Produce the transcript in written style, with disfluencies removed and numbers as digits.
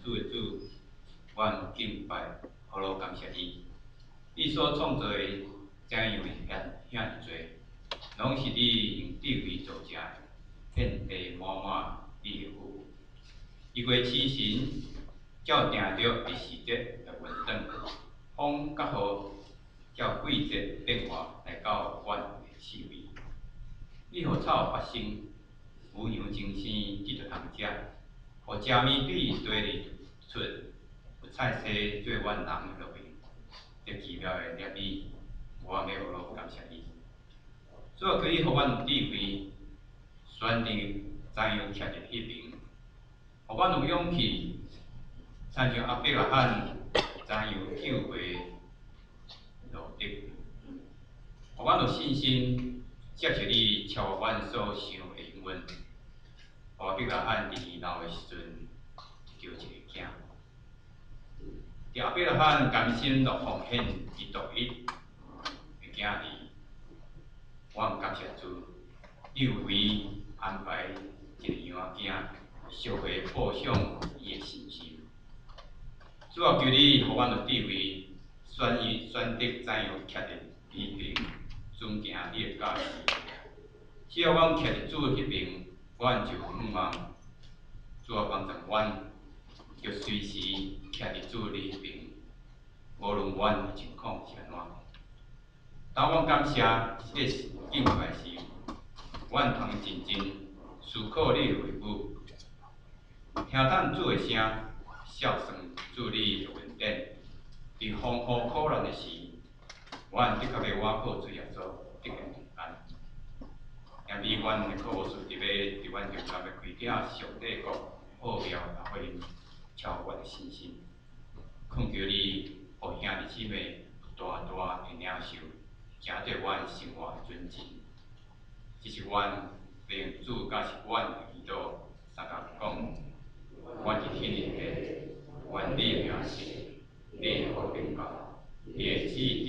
主的主，阮敬拜、呼噜感谢你。你所创造的怎样遐尼多，拢是你用智慧造成的，遍地满满你的福。一月七神，照定着伫时节来运转，风甲雨照季节变化来到阮的四围。你互草发生，牛羊精生即着通食，互食米水地里出，有菜色做阮人的乐园。这奇妙的粒米，我要学咯感谢你。主要求你互阮有智慧，选定怎样徛伫迄边，互阮有勇气，亲像阿伯拉罕怎样救回路德，互阮有信心，接受你超越阮所想的应允。阿伯拉罕伫老的时阵，就一个囝。伫阿伯拉罕甘心乐奉献伊独一的囝儿，我感谢主，你为伊安排一个羊仔囝，小会报享伊的信心。主要求你，互阮有智慧，选择怎样徛伫你边，尊敬你的教示。只要阮徛伫主迄边，阮就有盼望。主要帮助阮，就随时徛伫主你迄边，无论阮的情况是安怎。当阮感谢这个敬拜时，阮通认真思考你的话语，听等主的声，孝顺主你的恩典。伫风雨苦难的时，阮的确要倚靠主耶稣得个平安。因为阮的靠主伫伫阮中间要开启上帝国奥妙也互因超越的信心。恳求你，互兄弟姊妹大大的领受，行对阮生活的准则。这是阮令主甲是阮的祈祷，三甲讲，阮是天里的，愿你的名是，你的国领导，你的旨意